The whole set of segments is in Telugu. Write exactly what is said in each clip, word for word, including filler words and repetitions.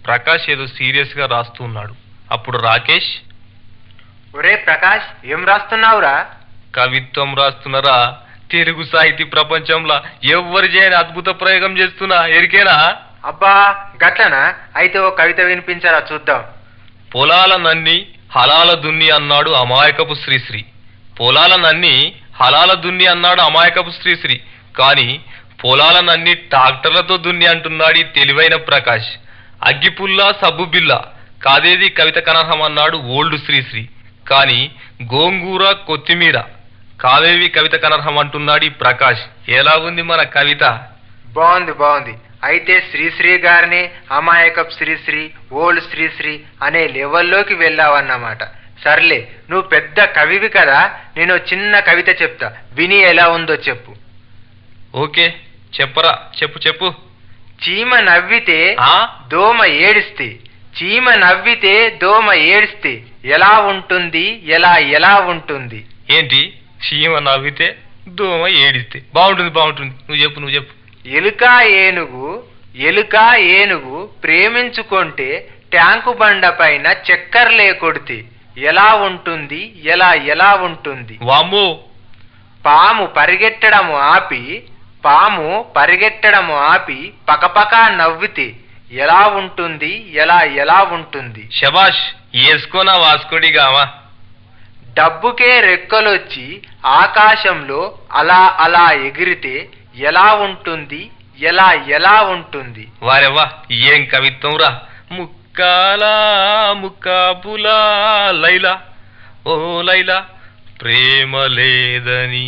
ప్రకాష్ ఏదో సీరియస్ గా రాస్తూ ఉన్నాడు. అప్పుడు రాకేష్, ఒరే ప్రకాష్, ఏం రాస్తున్నావురా? కవిత్వం రాస్తున్నారా? తెలుగు సాహితీ ప్రపంచంలో ఎవ్వరు చేయని అద్భుత ప్రయోగం చేస్తున్నా, ఎరికేనా? అబ్బా గట్లనా? అయితే ఓ కవిత వినిపించరా చూద్దాం. పొలాల నన్ని హలాల దున్ని అన్నాడు అమాయకపు శ్రీశ్రీ. పొలాల నన్ని హలాల దున్ని అన్నాడు అమాయకపు శ్రీశ్రీ. కానీ పొలాల నన్ని ట్రాక్టర్లతో దున్ని అంటున్నాడు ఈ తెలివైన ప్రకాష్. అగ్గిపుల్ల సబ్బు బిల్ల కాదేది కవిత కనర్హం అన్నాడు ఓల్డ్ శ్రీశ్రీ. కానీ గోంగూర కొత్తిమీర కావేవి కవిత కనర్హం అంటున్నాడు ఈ ప్రకాష్. ఎలా ఉంది మన కవిత? బాగుంది బాగుంది. అయితే శ్రీశ్రీ గారిని అమాయకప్ శ్రీశ్రీ, ఓల్డ్ శ్రీశ్రీ అనే లెవెల్లోకి వెళ్ళావన్నమాట. సర్లే, నువ్వు పెద్ద కవివి కదా, నేను చిన్న కవిత చెప్తా, విని ఎలా ఉందో చెప్పు. ఓకే, చెప్పరా, చెప్పు చెప్పు. చీమ నవ్వితే ఆ దోమ ఏడిస్తే, చీమ నవ్వితే దోమ ఏడిస్తే ఎలా ఉంటుంది, ఎలా ఎలా ఉంటుంది? ఏంటి? చీమ నవ్వితే దోమ ఏడిస్తే బాగుంటుంది బాగుంటుంది నువ్వు చెప్పు నువ్వు చెప్పు. ఎలుక ఏనుగు ఎలుక ఏనుగు ప్రేమించుకుంటే ట్యాంకు బండ పైన చక్కర్లే కొడితే ఎలా ఉంటుంది, ఎలా ఎలా ఉంటుంది? వామ్మో. పాము పరిగెట్టడము ఆపి పాము పరిగెట్టడము ఆపి పకపక నవ్వితే ఎలా ఉంటుంది, ఎలా ఎలా ఉంటుంది? శబాష్, వేసుకోనా వాస్కోడిగావా. డబ్బుకే రెక్కలొచ్చి ఆకాశంలో అలా అలా ఎగిరితే ఎలా ఉంటుంది, ఎలా ఎలా ఉంటుంది? వారెవ్వా, ఏం కవిత్వం రా. ముక్కాలా ముక్కాబులా లైలా ఓ లైలా ప్రేమ లేదని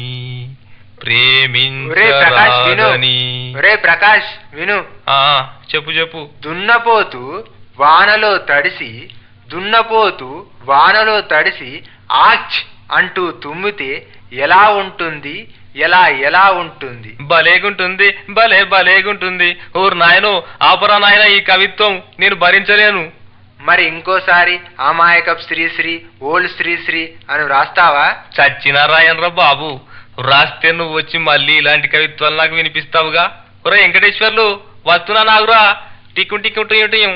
ప్రేమించరాదని. ఒరే ప్రకాష్ విను. ఆ చెప్పు చెప్పు. దున్నపోతు వానలో తడిసి దున్నపోతు వానలో తడిసి ఆచ్ అంటూ తుమ్మితే ఎలా ఉంటుంది, ఎలా ఎలా ఉంటుంది? భలేగుంటుంది, భలే భలేగుంటుంది. ఓరు నాయనో, ఆపరా నాయన ఈ కవిత్వం, నేను భరించలేను. మరి ఇంకోసారి అమాయకప్ శ్రీశ్రీ, ఓల్డ్ శ్రీశ్రీ అని రాస్తావా? చచ్చిన రాయనరా బాబు, రాస్తే నువ్వు వచ్చి మళ్ళీ ఇలాంటి కవిత్వాలు నాకు వినిపిస్తావుగా. ఒరే వెంకటేశ్వర్లు, వస్తున్నా నాగురా. టిక్కు టిక్కు టియ్యం టియ్యం.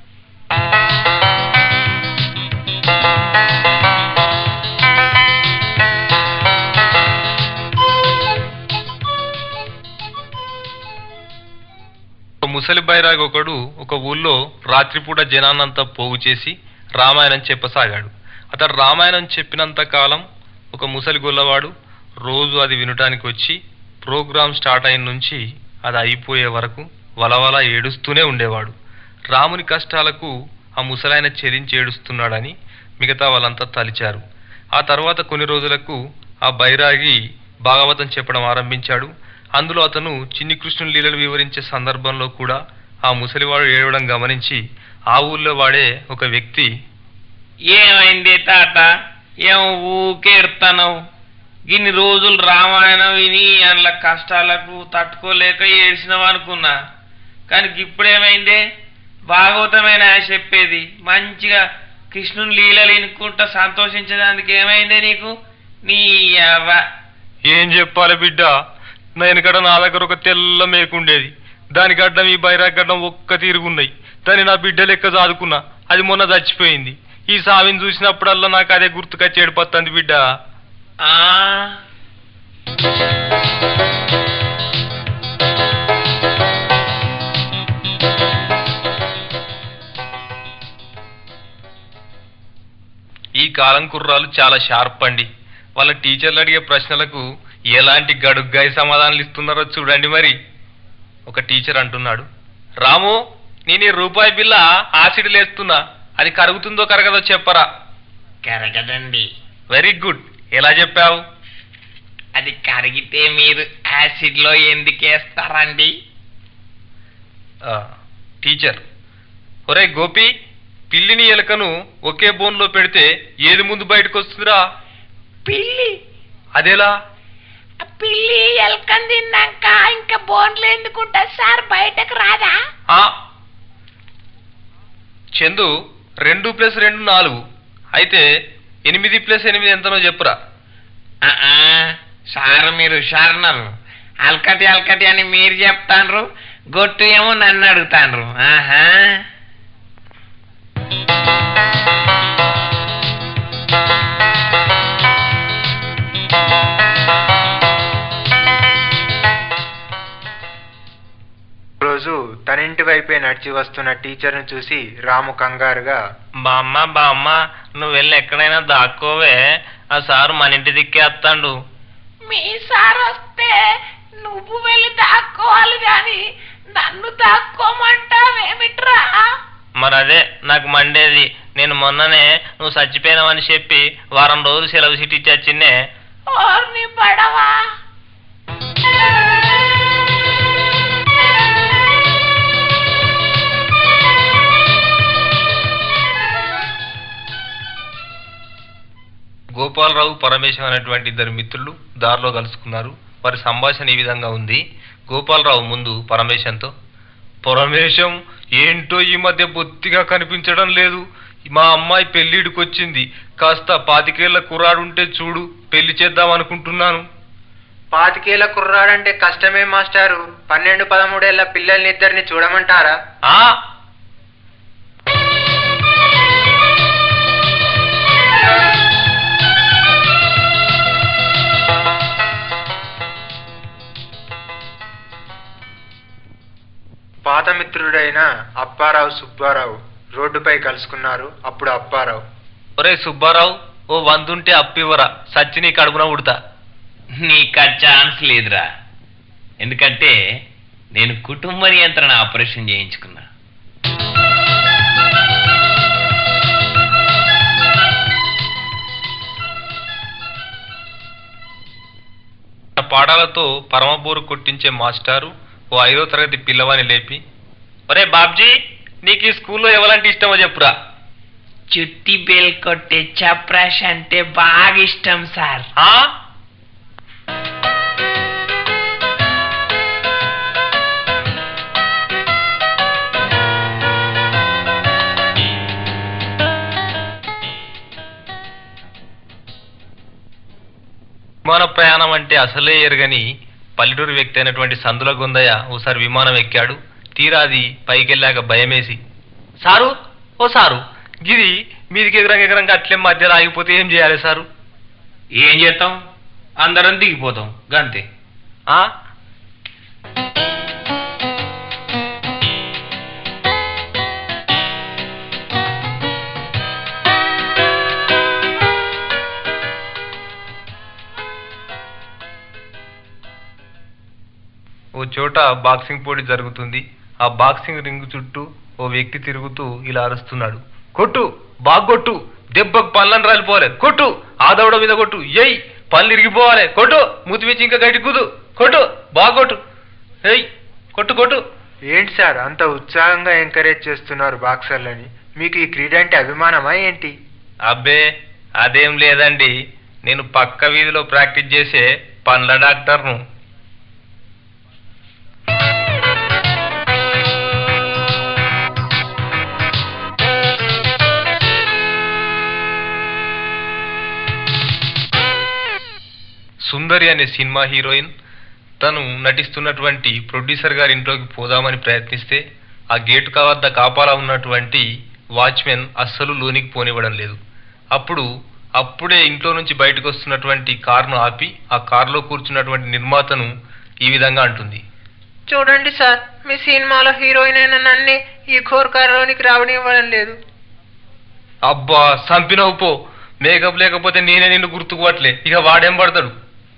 ముసలి బైరాగ్ ఒకడు ఒక ఊళ్ళో రాత్రిపూట జనాన్నంతా పోగు చేసి రామాయణం చెప్పసాగాడు. అతడు రామాయణం చెప్పినంత కాలం ఒక ముసలి గొల్లవాడు రోజు అది వినటానికి వచ్చి ప్రోగ్రాం స్టార్ట్ అయిన నుంచి అది అయిపోయే వరకు వలవల ఏడుస్తూనే ఉండేవాడు. రాముని కష్టాలకు ఆ ముసలాయన చెరించి ఏడుస్తున్నాడని మిగతా వాళ్ళంతా తలిచారు. ఆ తర్వాత కొన్ని రోజులకు ఆ బైరాగి భాగవతం చెప్పడం ఆరంభించాడు. అందులో అతను చిన్ని కృష్ణుని లీలలు వివరించే సందర్భంలో కూడా ఆ ముసలివాడు ఏడవడం గమనించి ఆ ఊళ్ళో వాడే ఒక వ్యక్తి, ఏమైంది తాత, ఏం ఊకేడుతున్నావు? ఇన్ని రోజులు రామాయణం విని అందులో కష్టాలకు తట్టుకోలేక ఏడ్చినావు అనుకున్నా, కానీ ఇప్పుడేమైందే? భాగవతమైన చెప్పేది మంచిగా కృష్ణుని లీలలు వినుకుంటా సంతోషించడానికి ఏమైందే నీకు? నీ అవ్వ. ఏం చెప్పాలి బిడ్డ, నేను కడ నా దగ్గర ఒక తెల్ల మేకుండేది, దాని గడ్డం ఈ బైరాగ్ గడ్డం ఒక్క తిరుగున్నాయి. దాన్ని నా బిడ్డ లెక్క చాదుకున్నా, అది మొన్న చచ్చిపోయింది. ఈ సావిని చూసినప్పుడల్లా నాకు అదే గుర్తుకొచ్చి ఏడిపోతుంది బిడ్డ. ఆ ఈ కాలం కుర్రాలు చాలా షార్ప్ అండి. వాళ్ళ టీచర్లు అడిగే ప్రశ్నలకు ఎలాంటి గడుగ్గాయి సమాధానాలు ఇస్తున్నారో చూడండి. మరి ఒక టీచర్ అంటున్నాడు, రాము నేను ఈ రూపాయి బిల్ల ఆసిడ్ లేస్తున్నా, అది కరుగుతుందో కరగదో చెప్పరా? కరగదండి. వెరీ గుడ్, ఎలా చెప్పావు? అది కరిగితే మీరు యాసిడ్ లో ఎందుకేస్తారండి? టీచర్, ఒరే గోపి, పిల్లిని ఎలకను ఒకే బోన్లో పెడితే ఏది ముందు బయటకు వస్తుందిరా? పిల్లి. అదేలా? పిల్లి ఎలకని తిన్నాక ఇంకా బోన్లు ఎందుకుంటా సార్, బయటకు రాదా? చందు, రెండు ప్లస్ రెండు నాలుగు, అయితే ఎనిమిది ప్లస్ ఎనిమిది ఎంతనో చెప్పురా. సార్ మీరు హుషారున్నారు, అల్కటి అల్కటి అని మీరు చెప్తాండ్రు, గొట్టు ఏమో నన్ను అడుగుతాండ్రు. ఆహా ఇంటి వైపే నడిచి వస్తున్న టీచర్ను చూసి రాము కంగారుగా, బామ్మ బామ్మ నువ్వు వెళ్ళి ఎక్కడైనా దాక్కోవే, ఆ సారు మన ఇంటి దిక్కేస్తాడు. మీ సార్ వస్తే నువ్వు వెళ్ళి దాక్కోవాలి గాని నన్ను దాక్కోమంటావేమిట్రా? మరదే నాకు మండేది. నేను మొన్ననే నువ్వు చచ్చిపోయినావని చెప్పి వారం రోజులు సెలవు సీట్ ఇచ్చి ఓర్ని పడవా. గోపాలరావు పరమేశం అనేటువంటి ఇద్దరు మిత్రులు దారిలో కలుసుకున్నారు. వారి సంభాషణ ఈ విధంగా ఉంది. గోపాలరావు ముందు పరమేశంతో, పరమేశం ఏంటో ఈ మధ్య బొత్తిగా కనిపించడం లేదు. మా అమ్మాయి పెళ్లిడికి వచ్చింది. కాస్త పాతికేళ్ల కుర్రాడుంటే చూడు, పెళ్లి చేద్దాం అనుకుంటున్నాను. పాతికేళ్ల కుర్రాడంటే కష్టమే మాస్టారు. పన్నెండు పదమూడేళ్ల పిల్లల్ని ఇద్దరిని చూడమంటారా? ఆ పాత మిత్రుడైన అప్పారావు సుబ్బారావు రోడ్డుపై కలుసుకున్నారు. అప్పుడు అప్పారావు, ఒరే సుబ్బారావు, ఓ వందుంటే అప్పివ్వరా, సచ్చి నీ కడుపున ఉడతా. నీకు ఆ ఛాన్స్ లేదురా. ఎందుకంటే నేను కుటుంబ నియంత్రణ ఆపరేషన్ చేయించుకున్నా. పాడాలతో పరమబోరు కొట్టించే మాస్టారు ఓ ఐదో తరగతి పిల్లవాని లేపి, ఒరే బాబ్జీ, నీకు ఈ స్కూల్లో ఎవరంటే ఇష్టమో చెప్పురా. చుట్టి బేల్ కొట్టే చప్రాష్ అంటే బాగా ఇష్టం సార్. ఆ విమాన ప్రయాణం అంటే అసలే ఎరగని పల్లెటూరు వ్యక్తి అయినటువంటి సందుల గొందయ్య ఓసారి విమానం ఎక్కాడు. తీరాది పైకెళ్ళాక భయమేసి, సారు ఓ సారు, గిది మీదికి ఎగరంగా ఎగరంగా అట్లే మధ్యలో ఆగిపోతే ఏం చేయాలి సారు? ఏం చేస్తాం, అందరం దిగిపోతాం గంతే. ఆ ఓ చోట బాక్సింగ్ పోటీ జరుగుతుంది. ఆ బాక్సింగ్ రింగ్ చుట్టూ ఓ వ్యక్తి తిరుగుతూ ఇలా అరుస్తున్నాడు, కొట్టు బాగొట్టు, దెబ్బకు పళ్ళని రాలిపోవాలి, కొట్టు ఆదవడ మీద కొట్టు, ఎయ్ పళ్ళు ఇరిగిపోవాలి, కొట్టు మూతి మించి ఇంకా గట్టి కుదు, కొట్టు బాగొట్టు, ఎయ్ కొట్టు కొట్టు. ఏంటి సార్ అంత ఉత్సాహంగా ఎంకరేజ్ చేస్తున్నారు బాక్సర్లని? మీకు ఈ క్రీడ అంటే అభిమానమా ఏంటి? అబ్బే అదేం లేదండి, నేను పక్క వీధిలో ప్రాక్టీస్ చేసే పండ్ల డాక్టర్ను. సుందరి అనే సినిమా హీరోయిన్ తను నటిస్తున్నటువంటి ప్రొడ్యూసర్ గారి ఇంట్లోకి పోదామని ప్రయత్నిస్తే ఆ గేటు వద్ద కాపాలా ఉన్నటువంటి వాచ్మెన్ అస్సలు లోనికి పోనివ్వడం లేదు. అప్పుడు అప్పుడే ఇంట్లో నుంచి బయటకు వస్తున్నటువంటి కారును ఆపి ఆ కారులో కూర్చున్నటువంటి నిర్మాతను ఈ విధంగా అంటుంది, చూడండి సార్, మీ సినిమాలో హీరోయిన్ అయిన నన్నే ఈ ఘోర్ కారులోనికి రావనివ్వడం లేదు. అబ్బా సంపినవు పో, మేకప్ లేకపోతే నేనే నిన్ను గుర్తుకోవట్లే, ఇక వాడేం పడతాడు.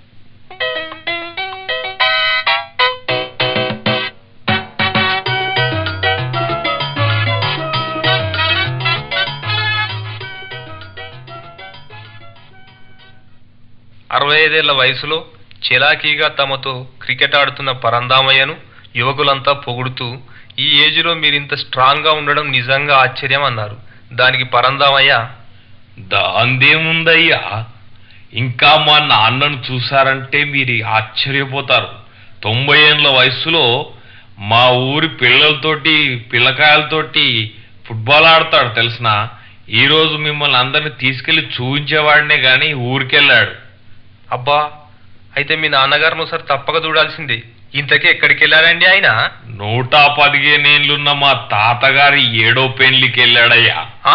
అరవై ఐదేళ్ల వయసులో చెలాకీగా తమతో క్రికెట్ ఆడుతున్న పరందామయ్యను యువకులంతా పొగుడుతూ, ఈ ఏజ్లో మీరింత స్ట్రాంగ్గా ఉండడం నిజంగా ఆశ్చర్యం అన్నారు. దానికి పరందామయ్య, దాందేముందయ్యా, ఇంకా మా నాన్నను చూసారంటే మీరు ఆశ్చర్యపోతారు. తొంభై ఏళ్ళ వయసులో మా ఊరి పిల్లలతోటి పిల్లకాయలతోటి ఫుట్బాల్ ఆడతాడు తెలిసిన. ఈరోజు మిమ్మల్ని అందరిని తీసుకెళ్లి చూపించేవాడినే గాని ఊరికెళ్ళాడు. అబ్బా అయితే మీ నాన్నగారిని ఒకసారి తప్పక చూడాల్సిందే. ఇంతకీ ఎక్కడికి వెళ్ళారండి ఆయన? నూట పదిహేనేళ్లున్న మా తాతగారి ఏడో పెళ్లికి వెళ్ళాడయ్యా. ఆ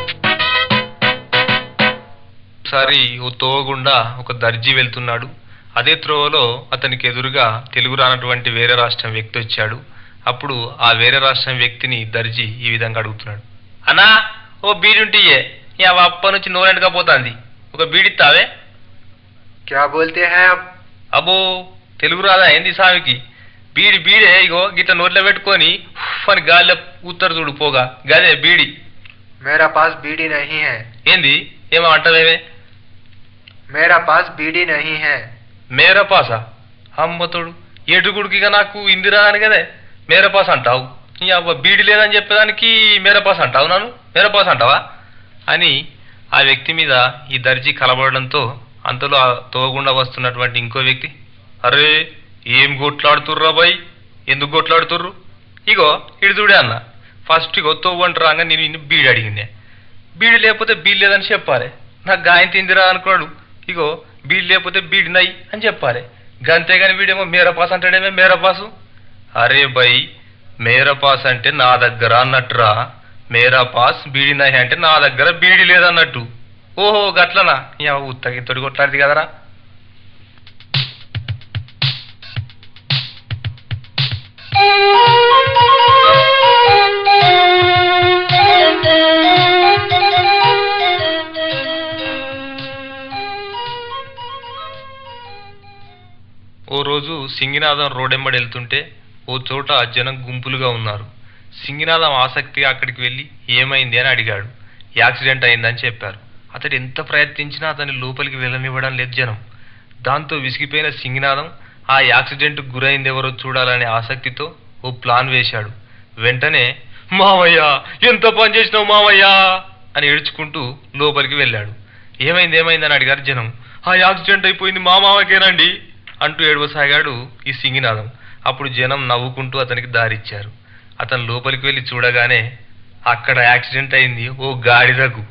సరి ఓ తోగుండా ఒక దర్జీ వెళ్తున్నాడు. అదే త్రోవలో అతనికి ఎదురుగా తెలుగు రానటువంటి వేరే రాష్ట్రం వ్యక్తి వచ్చాడు. అప్పుడు ఆ వేరే రాష్ట్రం వ్యక్తిని దర్జీ ఈ విధంగా అడుగుతున్నాడు, అన్నా ఓ బీడి ఉంటియే, యా అప్ప నుంచి నోరెండుగా పోతాంది, ఒక బీడిస్తావే? క్యా బోల్తే హై అబ్? అబ్బో తెలుగు రాదా ఏంది సామికి? బీడి బీడే, ఇగో గిట్ల నోట్లో పెట్టుకొని ఉఫ్ అని గాలిలో ఊత్తరు చూడు పోగా, గదే బీడి. మేరా పాస్ బీడీ నహీ హై. ఏంది ఏమో అంటవేమే? మేరా పాస్ బీడీ నహీ హై. మేరా పాసా? అమ్మతోడు ఏటుగుడికిగా నాకు ఇందిరా అని కదే మేరా పాస్ అంటావు, అవ్వ బీడి లేదని చెప్పేదానికి మేరా పాస్ అంటావు, నన్ను మేరా పాస్ అంటావా అని ఆ వ్యక్తి మీద ఈ దర్జీ కలబడడంతో అంతలో ఆ తోగుండా వస్తున్నటువంటి ఇంకో వ్యక్తి, అరే ఏం కొట్లాడుతుర్రా బాయ్, ఎందుకు కొట్లాడుతుర్రు? ఇగో ఇడు చూడే అన్న, ఫస్ట్ ఇగో తోవంట రాగా నేను ఇన్ని బీడి అడిగిందే, బీడి లేకపోతే బీడి లేదని చెప్పాలి, నాకు గాయం తిందిరా అనుకున్నాడు, ఇగో బీడి లేకపోతే బీడి నై అని చెప్పాలి, గంతేగాని వీడేమో మేరా పాస్ అంటాడేమే మేరా పాసు. అరే బై మేరా పాస్ అంటే నా దగ్గర అన్నట్టురా, మేరా పాస్ బీడి నై అంటే నా దగ్గర బీడి లేదన్నట్టు. ఓహో గట్లనా, ఉత్తగి తొడి కొట్లాడిది కదరా. ఓ రోజు సింగినాథం రోడెంబడి వెళ్తుంటే ఓ చోట జనం గుంపులుగా ఉన్నారు. సింగినాథం ఆసక్తిగా అక్కడికి వెళ్ళి ఏమైంది అని అడిగాడు. యాక్సిడెంట్ అయిందని చెప్పారు. అతడు ఎంత ప్రయత్నించినా అతన్ని లోపలికి వెళ్ళనివ్వడం లేదు జనం. దాంతో విసిగిపోయిన సింగినాథం ఆ యాక్సిడెంట్ గురైంది ఎవరో చూడాలనే ఆసక్తితో ఓ ప్లాన్ వేశాడు. వెంటనే మావయ్య ఎంత పని చేసినావు మావయ్య అని ఏడ్చుకుంటూ లోపలికి వెళ్ళాడు. ఏమైంది ఏమైంది అని అడిగారు జనం. ఆ యాక్సిడెంట్ అయిపోయింది మా మామకేనండి అంటూ ఏడవసాగాడు ఈ సింగినాథం. అప్పుడు జనం నవ్వుకుంటూ అతనికి దారిచ్చారు. అతను లోపలికి వెళ్ళి చూడగానే అక్కడ యాక్సిడెంట్ అయింది ఓ గాడిదకు.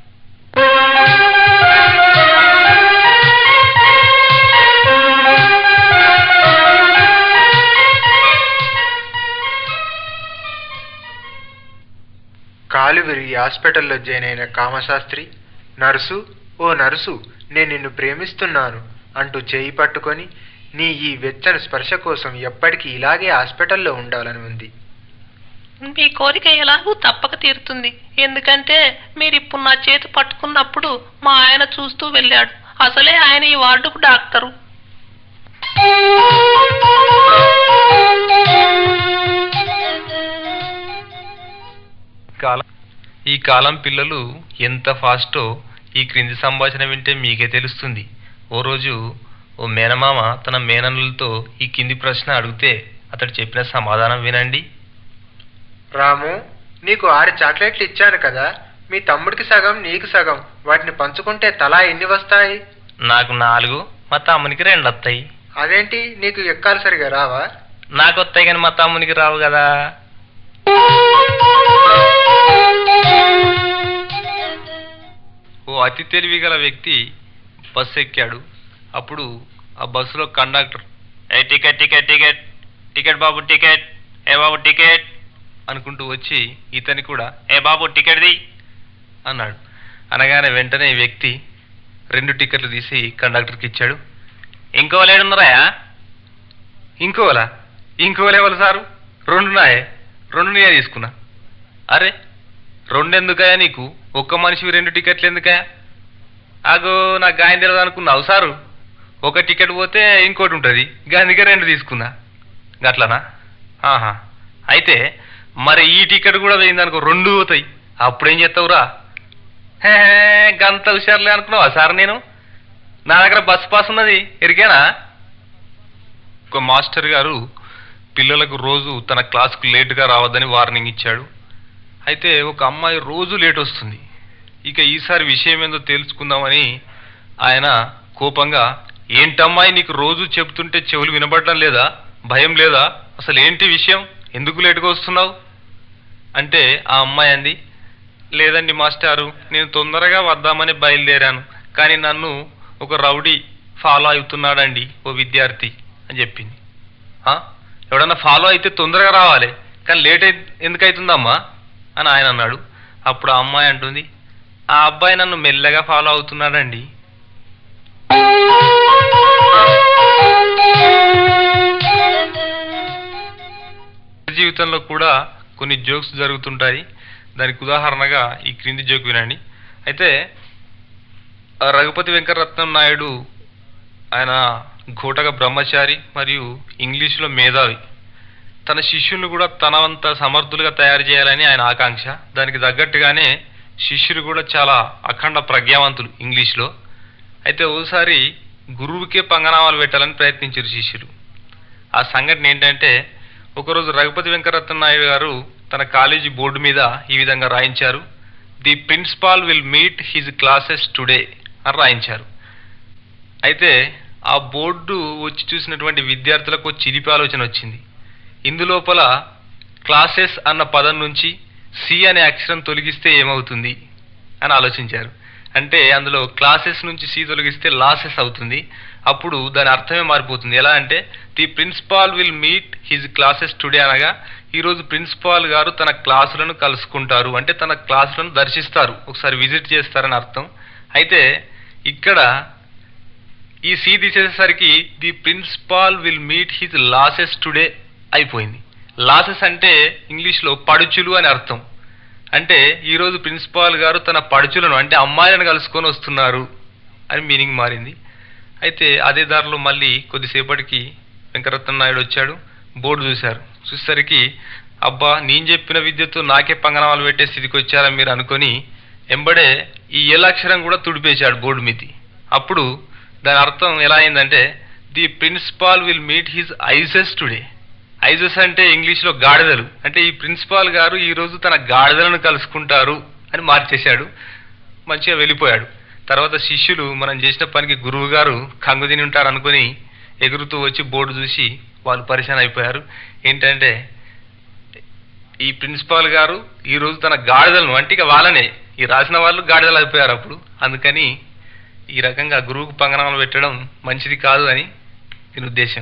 కాలు విరిగి హాస్పిటల్లో జాయిన్ అయిన కామశాస్త్రి, నర్సు ఓ నర్సు నేను నిన్ను ప్రేమిస్తున్నాను అంటూ చేయి పట్టుకొని, నీ ఈ వెచ్చని స్పర్శ కోసం ఎప్పటికీ ఇలాగే హాస్పిటల్లో ఉండాలని ఉంది. మీ కోరిక ఎలాగూ తప్పక తీరుతుంది, ఎందుకంటే మీరు ఇప్పుడు నా చేతి పట్టుకున్నప్పుడు మా ఆయన చూస్తూ వెళ్ళాడు. అసలే ఆయన ఈ వార్డుకు డాక్టరు. కాలం ఈ కాలం పిల్లలు ఎంత ఫాస్టో ఈ క్రింది సంభాషణ వింటే మీకే తెలుస్తుంది. ఓ రోజు ఓ మేనమామ తన మేనన్నులతో ఈ కింది ప్రశ్న అడిగితే అతడు చెప్పిన సమాధానం వినండి. రాము, నీకు ఆరు చాక్లెట్లు ఇచ్చాను కదా, మీ తమ్ముడికి సగం నీకు సగం, వాటిని పంచుకుంటే తలా ఎన్ని వస్తాయి? నాకు నాలుగు, మా తమ్మునికి రెండు వస్తాయి. అదేంటి, నీకు ఎక్కాలు సరిగా రావా? నాకు వస్తాయి కానీ మా తమ్మునికి రావు కదా. ఓ అతి తెలివి గల వ్యక్తి బస్సు ఎక్కాడు. అప్పుడు ఆ బస్సులో కండక్టర్, ఏ టికెట్ టికెట్ టికెట్ టికెట్ బాబు టికెట్, ఏ బాబు టికెట్ అనుకుంటూ వచ్చి ఇతని కూడా ఏ బాబు టికెట్ది అన్నాడు. అనగానే వెంటనే ఈ వ్యక్తి రెండు టికెట్లు తీసి కండక్టర్కి ఇచ్చాడు. ఇంకో లేడున్నారా? ఇంకోలా? ఇంకో లేవలు సారు, రెండున్నాయే, రెండు నేనే తీసుకున్నా. అరే రెండెందుకయా నీకు, ఒక్క మనిషివి రెండు టికెట్లు ఎందుకయా? ఆగో నాకు గాయం తెలియదు అనుకున్నావు సారు, ఒక టికెట్ పోతే ఇంకోటి ఉంటుంది, అందుకే రెండు తీసుకున్నా. గట్లనా? ఆహా, అయితే మరి ఈ టికెట్ కూడా పోయిందనుకో, రెండు పోతాయి, అప్పుడేం చేస్తావురా? హే గంత హుషారులే అనుకున్నావా సార్? నేను నా దగ్గర బస్ పాస్ ఉన్నది, ఎరికేనా? ఒక మాస్టర్ గారు పిల్లలకు రోజు తన క్లాస్కు లేటుగా రావద్దని వార్నింగ్ ఇచ్చాడు. అయితే ఒక అమ్మాయి రోజు లేట్ వస్తుంది. ఇక ఈసారి విషయం ఏందో తెలుసుకుందామని ఆయన కోపంగా, ఏంటమ్మాయి నీకు రోజు చెబుతుంటే చెవులు వినబడడం లేదా, భయం లేదా, అసలు ఏంటి విషయం, ఎందుకు లేటుగా వస్తున్నావు అంటే ఆ అమ్మాయి అంది, లేదండి మాస్టారు, నేను తొందరగా వద్దామని బయలుదేరాను, కానీ నన్ను ఒక రౌడీ ఫాలో అవుతున్నాడండి ఓ విద్యార్థి అని చెప్పింది. ఎవడన్నా ఫాలో అయితే తొందరగా రావాలి, కానీ లేట్ అయి ఎందుకు అవుతుందమ్మా అని ఆయన అన్నాడు. అప్పుడు ఆ అమ్మాయి అంటుంది, ఆ అబ్బాయి నన్ను మెల్లగా ఫాలో అవుతున్నాడండి. జీవితంలో కూడా కొన్ని జోక్స్ జరుగుతుంటాయి. దానికి ఉదాహరణగా ఈ క్రింది జోక్ వినండి. అయితే ఆ రఘుపతి వెంకటరత్నం నాయుడు ఆయన ఘోటక బ్రహ్మచారి మరియు ఇంగ్లీషులో మేధావి. తన శిష్యులను కూడా తనవంత సమర్థులుగా తయారు చేయాలని ఆయన ఆకాంక్ష. దానికి తగ్గట్టుగానే శిష్యులు కూడా చాలా అఖండ ప్రజ్ఞావంతులు ఇంగ్లీష్లో. అయితే ఓసారి గురువుకే పంగనామాలు పెట్టాలని ప్రయత్నించారు శిష్యులు. ఆ సంఘటన ఏంటంటే, ఒకరోజు రఘుపతి వెంకటరత్న నాయుడు గారు తన కాలేజీ బోర్డు మీద ఈ విధంగా రాయించారు, the principal will meet his classes today అని రాయించారు. అయితే ఆ బోర్డు వచ్చి చూసినటువంటి విద్యార్థులకు చిలిపి ఆలోచన వచ్చింది. ఇందులోపల క్లాసెస్ అన్న పదం నుంచి సి అనే అక్షరం తొలగిస్తే ఏమవుతుంది అని ఆలోచించారు. అంటే అందులో క్లాసెస్ నుంచి సి తొలగిస్తే లాసెస్ అవుతుంది. అప్పుడు దాని అర్థమే మారిపోతుంది. ఎలా అంటే, the principal will meet his classes today అనగా ఈరోజు ప్రిన్సిపాల్ గారు తన క్లాసులను కలుసుకుంటారు, అంటే తన క్లాసులను దర్శిస్తారు, ఒకసారి విజిట్ చేస్తారని అర్థం. అయితే ఇక్కడ ఈ సి తీసేసరికి the principal will meet his lasses today అయిపోయింది. లాసెస్ అంటే ఇంగ్లీష్లో పడుచులు అని అర్థం. అంటే ఈరోజు ప్రిన్సిపాల్ గారు తన పడుచులను అంటే అమ్మాయిలను కలుసుకొని వస్తున్నారు అని మీనింగ్ మారింది. అయితే అదే దారిలో మళ్ళీ కొద్దిసేపటికి వెంకటరత్న నాయుడు వచ్చాడు. బోర్డు చూశారు. చూసేసరికి అబ్బా నేను చెప్పిన విద్యతో నాకే పంగనామాలు పెట్టే స్థితికి వచ్చారని మీరు అనుకొని ఎంబడే ఈ ఎలాక్షరం కూడా తుడిపేశాడు బోర్డు మీది. అప్పుడు దాని అర్థం ఎలా అయిందంటే, the principal will meet his asses today. Asses అంటే ఇంగ్లీష్లో గాడిదలు. అంటే ఈ ప్రిన్సిపాల్ గారు ఈరోజు తన గాడిదలను కలుసుకుంటారు అని మార్చేశాడు. మంచిగా వెళ్ళిపోయాడు. తర్వాత శిష్యులు మనం చేసిన పనికి గురువు గారు కంగు తిని ఉంటారు అనుకుని ఎగురుతూ వచ్చి బోర్డు చూసి వాళ్ళు పరిశాన్ అయిపోయారు. ఏంటంటే, ఈ ప్రిన్సిపాల్ గారు ఈరోజు తన గాడిదలను అంటే ఇక వాళ్ళనే ఈ రాసిన వాళ్ళు గాడిదలు అయిపోయారు అప్పుడు. అందుకని ఈ రకంగా గురువుకు పంగనామాలు పెట్టడం మంచిది కాదు అని దీని ఉద్దేశం.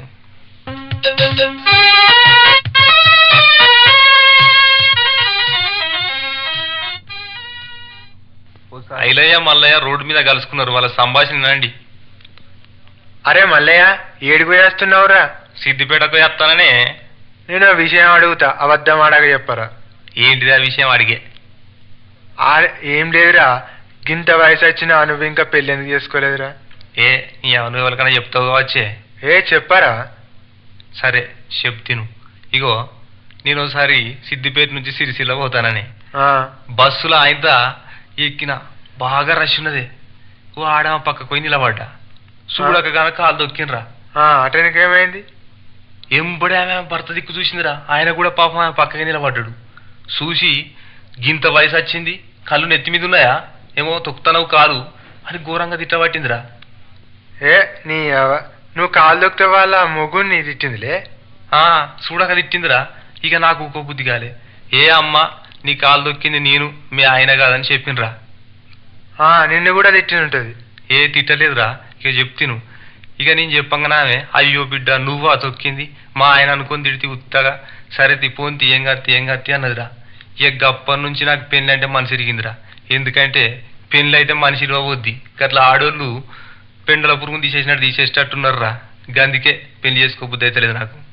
ఐలయ్య మల్లయ్య రోడ్డు మీద కలుసుకున్నారు. వాళ్ళ సంభాషణ వినండి. అరే మల్లయ్య, ఏడుగు వేస్తున్నావురా? సిద్దిపేటకు చెప్తాననే. నేను ఓ విషయం అడుగుతా, అబద్ధం ఆడక చెప్పరా? ఏంటిది ఆ విషయం అడిగే? ఆ ఏం లేదురా, గింత వయసు వచ్చినా నువ్వు ఇంకా పెళ్ళి ఎందుకు చేసుకోలేదురా? ఏ నీ ఎవరు ఎవరికైనా చెప్తావు కావచ్చే. ఏ చెప్పరా? సరే చెప్తిను. ఇగో నేను ఒకసారి సిద్దిపేట నుంచి సిరిసిల్ల పోతానని ఆ, బస్సులో ఆయన ఎక్కిన బాగా రష్ ఉన్నదే. ఓ ఆడ పక్క పోయి నిలబడ్డా. చూడక గాన కాలు దొక్కినరా. ఆ, అటెనకేమైంది? ఎంబడి ఆమె భర్త దిక్కు చూసిందిరా. ఆయన కూడా పాపం ఆమె పక్కకి నిలబడ్డాడు. చూసి గింత వయసు వచ్చింది, కళ్ళు నెత్తి మీద ఉన్నాయా, ఏమో తొక్కుతానవు కాలు అని ఘోరంగా తిట్టబట్టిందిరా. ఏ నీ అవ- నువ్వు కాలు దొక్కితే వాళ్ళ మొగుడిని తిట్టిందిలే. ఆ చూడక తిట్టిందిరా. ఇక నాకు ఊకో బుద్ధి కాలే. ఏ అమ్మ నీ కాలు దొక్కింది నేను, మీ ఆయన కాదని చెప్పినరా. ఆ, నిన్ను కూడా తిట్టినుంటది. ఏ తిట్టలేదురా. ఇక చెప్తిను. ఇక నేను చెప్పంగానే ఆమె, అయ్యో బిడ్డ నువ్వా తొక్కింది, మా ఆయన అనుకొని తిడితే ఉత్తగా, సరే తిపోని తీయంగా తీయంగా అన్నదిరా. ఇక గప్పటి నుంచి నాకు పెళ్ళి అంటే మనసు ఇరిగిందిరా. ఎందుకంటే పెళ్ళి అయితే మనిషి ఇవ్వవద్ది, గట్లా ఆడోళ్ళు పెండల పురుగును తీసేసినట్టు తీసేసేటట్టున్నారురా. గందుకే పెళ్లి చేసుకోబుద్ధి అయితే లేదు నాకు.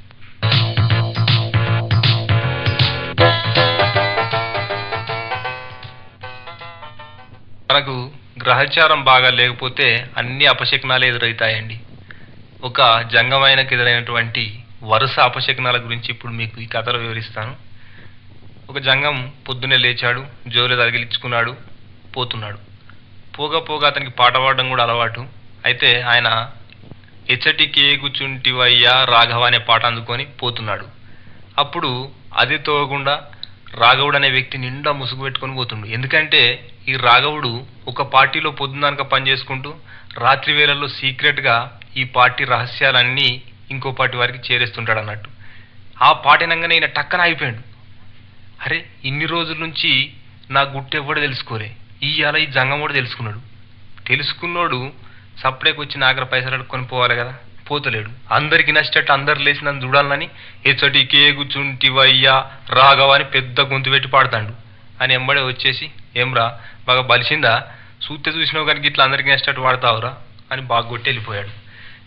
మనకు గ్రహచారం బాగా లేకపోతే అన్ని అపశకునాలు ఎదురవుతాయండి. ఒక జంగమైనకు ఎదురైనటువంటి వరుస అపశకునాల గురించి ఇప్పుడు మీకు ఈ కథలో వివరిస్తాను. ఒక జంగం పొద్దున్నే లేచాడు, జోలు తగిలించుకున్నాడు, పోతున్నాడు. పోగా పోగా అతనికి పాట పాడడం కూడా అలవాటు. అయితే ఆయన ఎచ్చటికి కూర్చుంటివయ్యా రాఘవ అనే పాట అందుకొని పోతున్నాడు. అప్పుడు అది తోగకుండా రాఘవుడు అనే వ్యక్తి నిండా ముసుగు పెట్టుకొని పోతుండు. ఎందుకంటే ఈ రాఘవుడు ఒక పార్టీలో పొద్దున్నాక పనిచేసుకుంటూ రాత్రి వేళల్లో సీక్రెట్గా ఈ పార్టీ రహస్యాలన్నీ ఇంకో పార్టీ వారికి చేరేస్తుంటాడు అన్నట్టు. ఆ పాటినంగానే ఈయన టక్కన అయిపోయాడు. అరే ఇన్ని రోజుల నుంచి నా గుట్టు ఎవ్వడో తెలుసుకోలే, ఇవాళ ఈ జంగం కూడా తెలుసుకున్నాడు. తెలుసుకున్నాడు సప్పుడేకి వచ్చి నాగర పైసలు అడుక్కొని పోవాలి కదా, పోతలేడు. అందరికి నచ్చేటట్టు అందరు లేచి నన్ను చూడాలని ఎచ్చటి కేగుచుంటివయ్యా రాఘవ అని పెద్ద గొంతు పెట్టి పాడతాడు. అని ఎంబడే వచ్చేసి, ఏమ్రా బాగా బలిసిందా, చూస్తే చూసినావు కానీ ఇట్లా అందరికీ నచ్చేటట్టు వాడతావురా అని బాగా కొట్టి వెళ్ళిపోయాడు.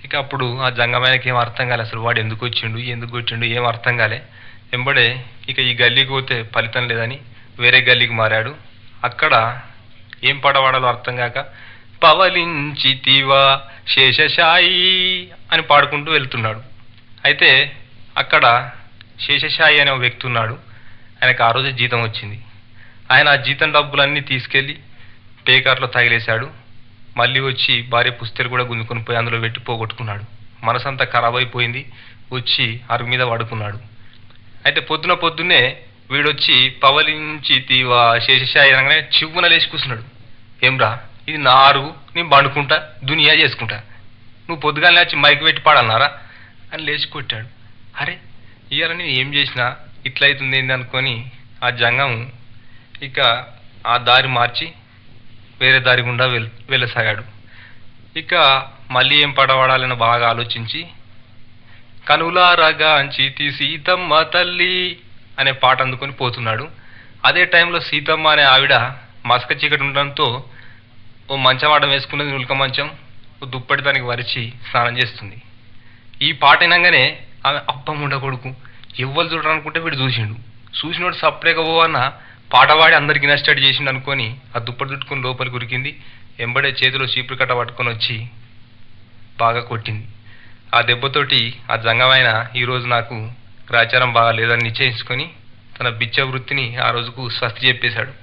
ఇక అప్పుడు ఆ జంగమాయనకి ఏం అర్థం కాలే, అసలు వాడు ఎందుకు వచ్చిండు ఎందుకు వచ్చిండు ఏం అర్థం కాలే. వెంబడే ఇక ఈ గల్లీకి పోతే ఫలితం లేదని వేరే గల్లీకి మారాడు. అక్కడ ఏం పాట పాడాలో అర్థం కాక పవలించితివా శేషశాయి అని పాడుకుంటూ వెళ్తున్నాడు. అయితే అక్కడ శేషశాయి అనే ఒక వ్యక్తి ఉన్నాడు. ఆయనకు ఆ రోజే జీతం వచ్చింది. ఆయన ఆ జీతం డబ్బులన్నీ తీసుకెళ్ళి పేకార్లో తగిలేశాడు. మళ్ళీ వచ్చి భార్య పుస్తలు కూడా గుంజుకొని పోయి అందులో పెట్టి పోగొట్టుకున్నాడు. మనసంతా ఖరాబ్ అయిపోయింది. వచ్చి అరుగు మీద పడుకున్నాడు. అయితే పొద్దున పొద్దున్నే వీడొచ్చి పవలించి తీవా శేషశాయి అనగానే చివ్వున లేచి కూర్చున్నాడు. ఏమ్రా ఇది నా అరుగు, నేను పండుకుంటా దునియా చేసుకుంటా, నువ్వు పొద్దుగానే వచ్చి మైక్ పెట్టి పాడన్నారా అని లేచి కొట్టాడు. అరే ఇవాళ నేను ఏం చేసినా ఇట్లా అవుతుంది ఏంది అనుకొని ఆ జంగం ఇక ఆ దారి మార్చి వేరే దారి గుండా వెల్ వెళ్ళసాగాడు. ఇక మళ్ళీ ఏం పాట పాడాలని బాగా ఆలోచించి కనులారగా అంచి సీతమ్మ తల్లి అనే పాట అందుకొని పోతున్నాడు. అదే టైంలో సీతమ్మ అనే ఆవిడ మసక చీకటి ఉండడంతో ఓ మంచం ఆడ వేసుకున్నది, నులక మంచం, ఓ దుప్పటి దానికి వరిచి స్నానం చేస్తుంది. ఈ పాట వినంగానే ఆమె అప్పముండ కొడుకు ఎవ్వరు చూడాలనుకుంటే వీడు చూసిండు. చూసినోడు సపరేట్గా పోవన్న పాట పాడి అందరికి నష్టడి చేసిండు అనుకొని ఆ దుప్పటి చుట్టుకుని లోపలికి ఉరికింది. ఎంబడే చేతిలో చీపురు కట్ట పట్టుకొని వచ్చి బాగా కొట్టింది. ఆ దెబ్బతోటి ఆ జంగమైన ఈరోజు నాకు గ్రాచారం బాగా లేదని నిశ్చయించుకొని తన బిచ్చ వృత్తిని ఆ రోజుకు స్వస్తి చెప్పేశాడు.